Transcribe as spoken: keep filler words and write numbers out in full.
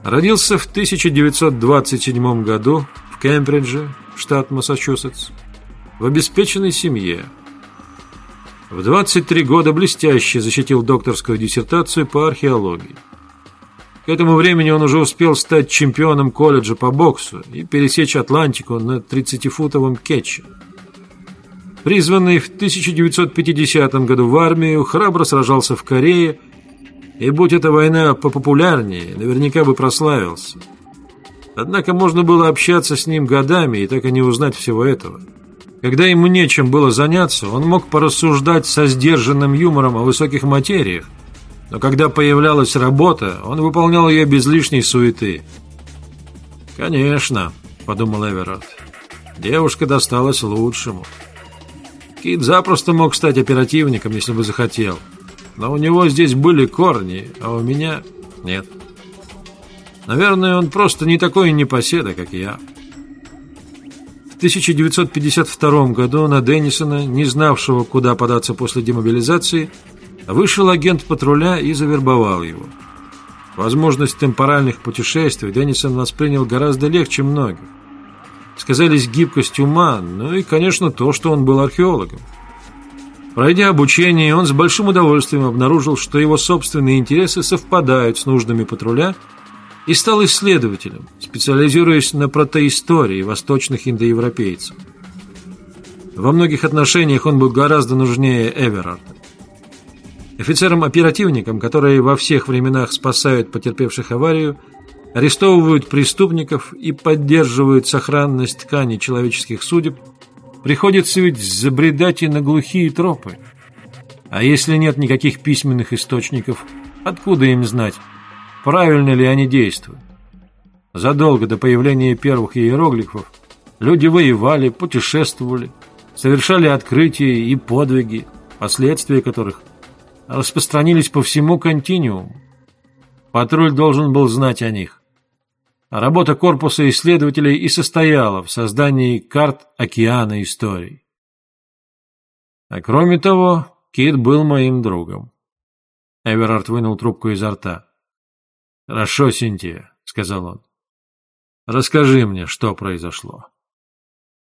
Родился в тысяча девятьсот двадцать седьмом году в Кембридже, штат Массачусетс, в обеспеченной семье. В двадцать три года блестяще защитил докторскую диссертацию по археологии. К этому времени он уже успел стать чемпионом колледжа по боксу и пересечь Атлантику на тридцатифутовом кетче. Призванный в тысяча девятьсот пятидесятом году в армию, храбро сражался в Корее, и, будь эта война попопулярнее, наверняка бы прославился. Однако можно было общаться с ним годами и так и не узнать всего этого. Когда ему нечем было заняться, он мог порассуждать со сдержанным юмором о высоких материях, но когда появлялась работа, он выполнял ее без лишней суеты. «Конечно», — подумал Эверард, — «девушка досталась лучшему. Кит запросто мог стать оперативником, если бы захотел, но у него здесь были корни, а у меня нет. Наверное, он просто не такой непоседа, как я». В тысяча девятьсот пятьдесят втором году на Деннисона, не знавшего, куда податься после демобилизации, вышел агент патруля и завербовал его. Возможность темпоральных путешествий Деннисон воспринял гораздо легче многих. Сказались гибкость ума, ну и, конечно, то, что он был археологом. Пройдя обучение, он с большим удовольствием обнаружил, что его собственные интересы совпадают с нуждами патруля, и стал исследователем, специализируясь на протоистории восточных индоевропейцев. Во многих отношениях он был гораздо нужнее Эверарда. Офицерам-оперативникам, которые во всех временах спасают потерпевших аварию, арестовывают преступников и поддерживают сохранность тканей человеческих судеб, приходится ведь забредать и на глухие тропы. А если нет никаких письменных источников, откуда им знать, правильно ли они действуют? Задолго до появления первых иероглифов люди воевали, путешествовали, совершали открытия и подвиги, последствия которых распространились по всему континууму. Патруль должен был знать о них. А работа корпуса исследователей и состояла в создании карт океана историй. А кроме того, Кит был моим другом. Эверард вынул трубку изо рта. «Хорошо, Синтия», — сказал он. «Расскажи мне, что произошло».